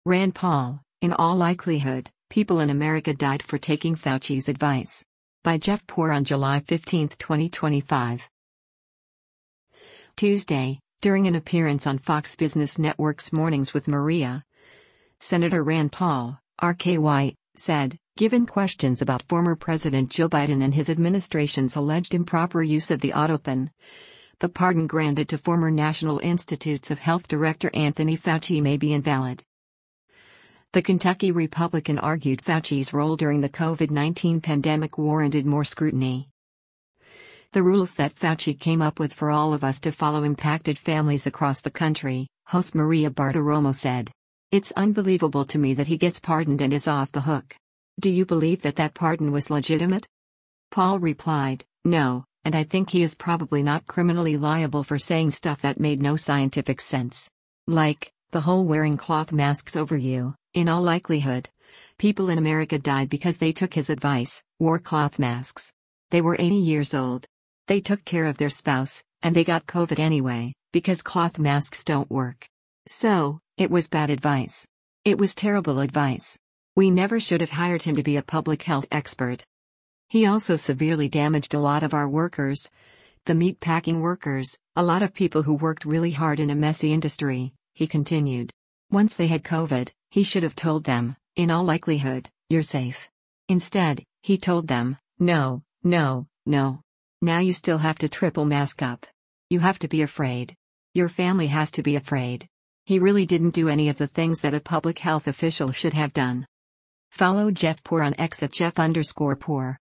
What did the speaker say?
Rand Paul, in all likelihood, people in America died for taking Fauci's advice. By Jeff Poor on July 15, 2025. Tuesday, during an appearance on Fox Business Network's Mornings with Maria, Senator Rand Paul, RKY, said, given questions about former President Joe Biden and his administration's alleged improper use of the AutoPAN, the pardon granted to former National Institutes of Health Director Anthony Fauci may be invalid. The Kentucky Republican argued Fauci's role during the COVID-19 pandemic warranted more scrutiny. The rules that Fauci came up with for all of us to follow impacted families across the country, host Maria Bartiromo said. It's unbelievable to me that he gets pardoned and is off the hook. Do you believe that that pardon was legitimate? Paul replied, no, and I think he is probably not criminally liable for saying stuff that made no scientific sense. Like, the whole wearing cloth masks over you. In all likelihood, people in America died because they took his advice, wore cloth masks. They were 80 years old. They took care of their spouse, and they got COVID anyway, because cloth masks don't work. So, it was bad advice. It was terrible advice. We never should have hired him to be a public health expert. He also severely damaged a lot of our workers, the meatpacking workers, a lot of people who worked really hard in a messy industry, he continued. Once they had COVID, he should have told them, in all likelihood, you're safe. Instead, he told them, no, no, no. Now you still have to triple mask up. You have to be afraid. Your family has to be afraid. He really didn't do any of the things that a public health official should have done. Follow Jeff Poor on X at Jeff_Poor.